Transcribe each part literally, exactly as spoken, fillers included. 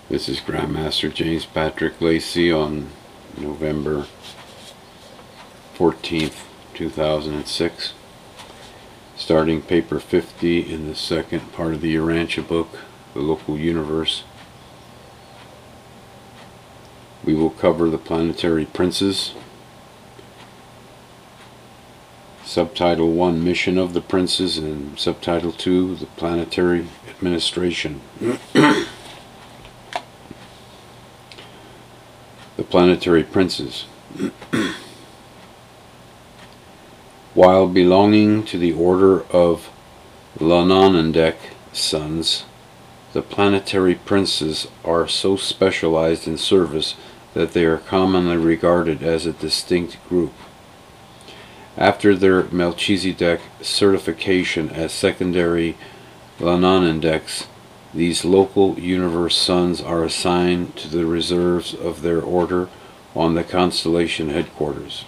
This is Grandmaster James Patrick Lacey on November fourteenth, two thousand six. Starting paper fifty in the second part of the Urantia book, The Local Universe. We will cover the planetary princes. Subtitle one, Mission of the Princes, and Subtitle two, The Planetary Administration. The planetary princes. While belonging to the order of Lananandek sons, the planetary princes are so specialized in service that they are commonly regarded as a distinct group. After their Melchizedek certification as secondary Lananandeks, these local universe sons are assigned to the reserves of their order on the constellation headquarters.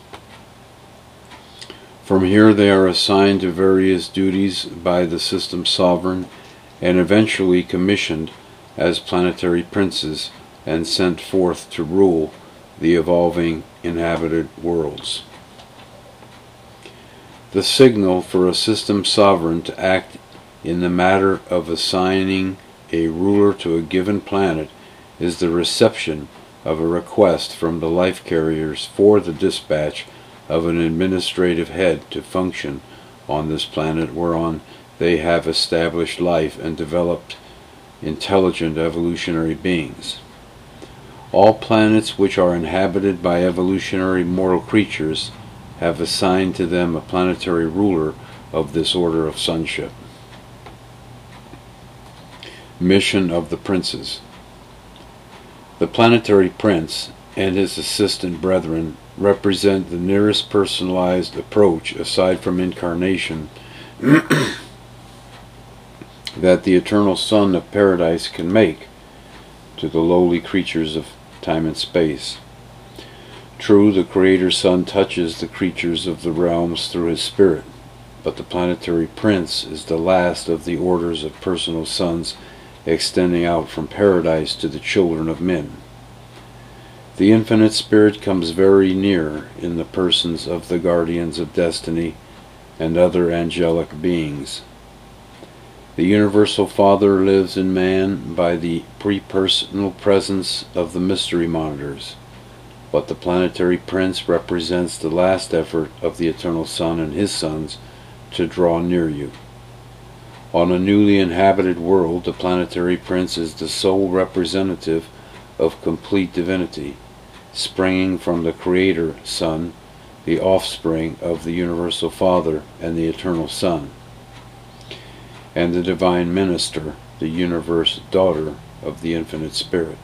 From here they are assigned to various duties by the system sovereign and eventually commissioned as planetary princes and sent forth to rule the evolving inhabited worlds. The signal for a system sovereign to act in the matter of assigning a ruler to a given planet is the reception of a request from the life carriers for the dispatch of an administrative head to function on this planet whereon they have established life and developed intelligent evolutionary beings. All planets which are inhabited by evolutionary mortal creatures have assigned to them a planetary ruler of this order of sonship. Mission of the princes. The planetary prince and his assistant brethren represent the nearest personalized approach, aside from incarnation, that the eternal Son of Paradise can make to the lowly creatures of time and space. True, the Creator Son touches the creatures of the realms through his spirit, but the planetary prince is the last of the orders of personal sons extending out from paradise to the children of men. The infinite spirit comes very near in the persons of the guardians of destiny and other angelic beings. The universal Father lives in man by the pre-personal presence of the mystery monitors, but the planetary prince represents the last effort of the eternal Son and his sons to draw near you. On a newly inhabited world, the planetary prince is the sole representative of complete divinity, springing from the Creator Son, the offspring of the Universal Father and the Eternal Son, and the Divine Minister, the Universe Daughter of the Infinite Spirit.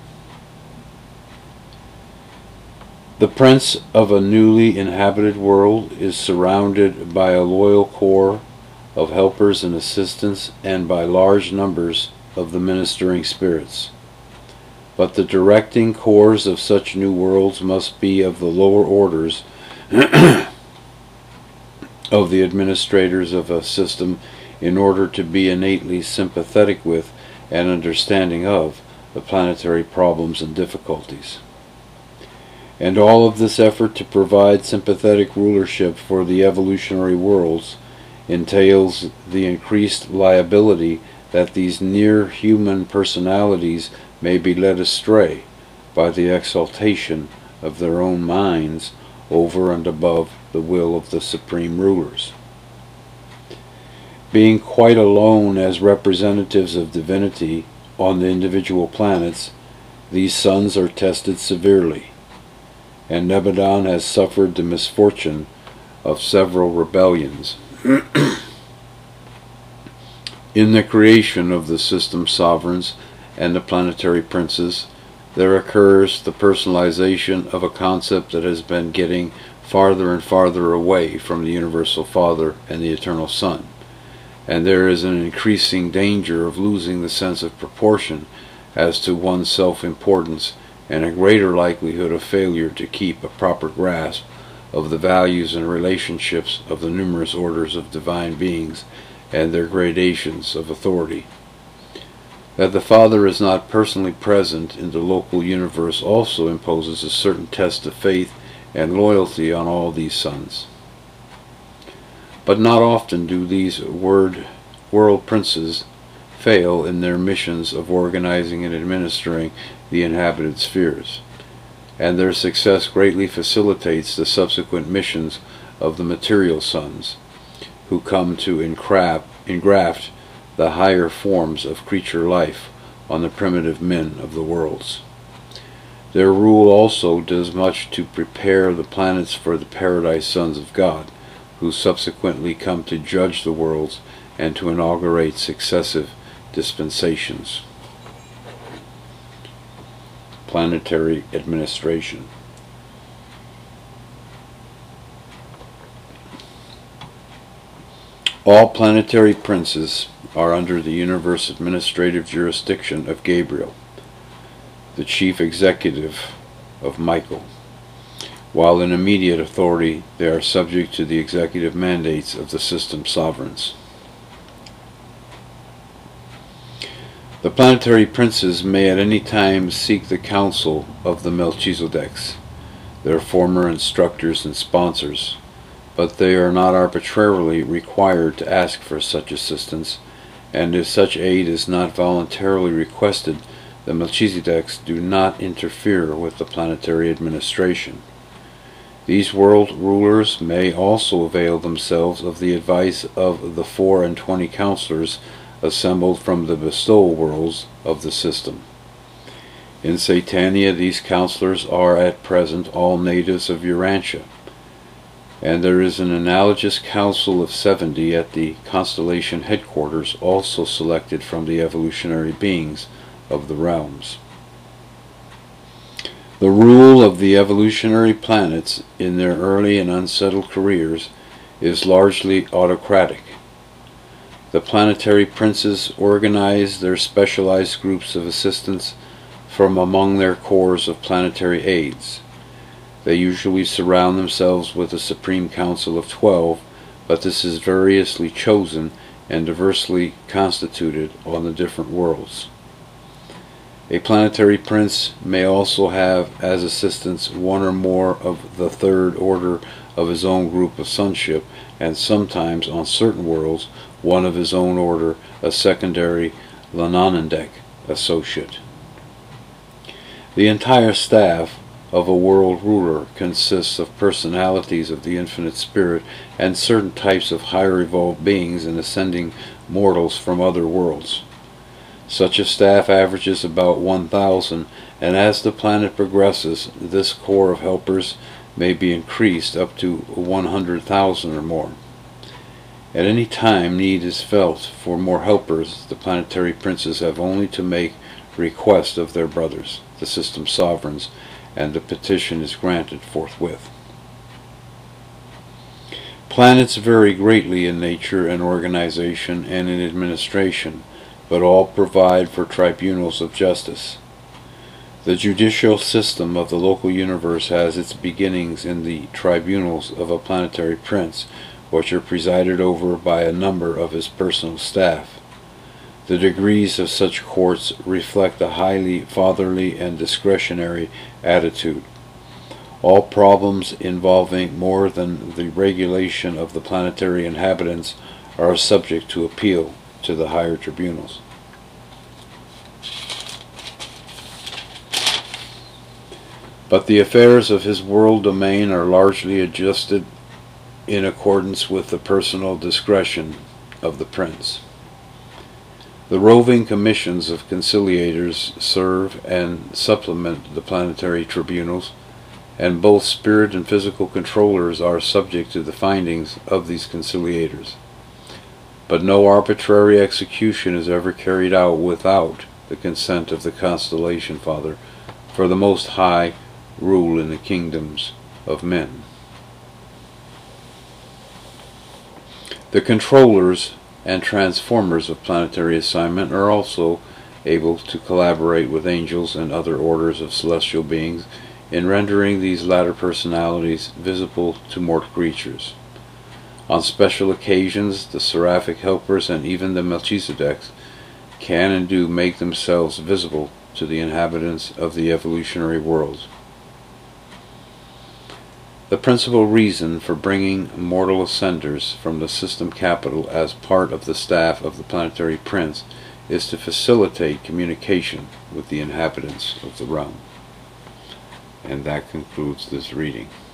The Prince of a newly inhabited world is surrounded by a loyal corps of helpers and assistants and by large numbers of the ministering spirits. But the directing corps of such new worlds must be of the lower orders of the administrators of a system in order to be innately sympathetic with and understanding of the planetary problems and difficulties. And all of this effort to provide sympathetic rulership for the evolutionary worlds entails the increased liability that these near-human personalities may be led astray by the exaltation of their own minds over and above the will of the supreme rulers. Being quite alone as representatives of divinity on the individual planets, these sons are tested severely, and Nebadon has suffered the misfortune of several rebellions. In the creation of the system sovereigns and the planetary princes, there occurs the personalization of a concept that has been getting farther and farther away from the Universal Father and the Eternal Son, and there is an increasing danger of losing the sense of proportion as to one's self-importance and a greater likelihood of failure to keep a proper grasp of the values and relationships of the numerous orders of divine beings and their gradations of authority. That the Father is not personally present in the local universe also imposes a certain test of faith and loyalty on all these sons. But not often do these word, world princes fail in their missions of organizing and administering the inhabited spheres, and their success greatly facilitates the subsequent missions of the material sons, who come to engraft, engraft the higher forms of creature life on the primitive men of the worlds. Their rule also does much to prepare the planets for the paradise sons of God, who subsequently come to judge the worlds and to inaugurate successive dispensations. Planetary administration. All planetary princes are under the universe administrative jurisdiction of Gabriel, the chief executive of Michael, while in immediate authority they are subject to the executive mandates of the system sovereigns. The planetary princes may at any time seek the counsel of the Melchizedeks, their former instructors and sponsors, but they are not arbitrarily required to ask for such assistance, and if such aid is not voluntarily requested, the Melchizedeks do not interfere with the planetary administration. These world rulers may also avail themselves of the advice of the four and twenty counselors assembled from the bestowal worlds of the system. In Satania, these counselors are at present all natives of Urantia, and there is an analogous council of seventy at the constellation headquarters, also selected from the evolutionary beings of the realms. The rule of the evolutionary planets in their early and unsettled careers is largely autocratic. The planetary princes organize their specialized groups of assistants from among their corps of planetary aides. They usually surround themselves with a Supreme Council of twelve, but this is variously chosen and diversely constituted on the different worlds. A planetary prince may also have as assistants one or more of the third order of his own group of sonship, and sometimes on certain worlds one of his own order, a secondary Lananandek associate. The entire staff of a world ruler consists of personalities of the infinite spirit and certain types of higher evolved beings and ascending mortals from other worlds. Such a staff averages about one thousand, and as the planet progresses, this corps of helpers may be increased up to one hundred thousand or more. At any time need is felt for more helpers, the planetary princes have only to make request of their brothers, the system sovereigns, and the petition is granted forthwith. Planets vary greatly in nature and organization and in administration, but all provide for tribunals of justice. The judicial system of the local universe has its beginnings in the tribunals of a planetary prince, which are presided over by a number of his personal staff. The degrees of such courts reflect a highly fatherly and discretionary attitude. All problems involving more than the regulation of the planetary inhabitants are subject to appeal to the higher tribunals. But the affairs of his world domain are largely adjusted in accordance with the personal discretion of the prince. The roving commissions of conciliators serve and supplement the planetary tribunals, and both spirit and physical controllers are subject to the findings of these conciliators. But no arbitrary execution is ever carried out without the consent of the Constellation Father, for the Most High rule in the kingdoms of men. The controllers and transformers of planetary assignment are also able to collaborate with angels and other orders of celestial beings in rendering these latter personalities visible to mortal creatures. On special occasions, the seraphic helpers and even the Melchizedeks can and do make themselves visible to the inhabitants of the evolutionary world. The principal reason for bringing mortal ascenders from the system capital as part of the staff of the planetary prince is to facilitate communication with the inhabitants of the realm. And that concludes this reading.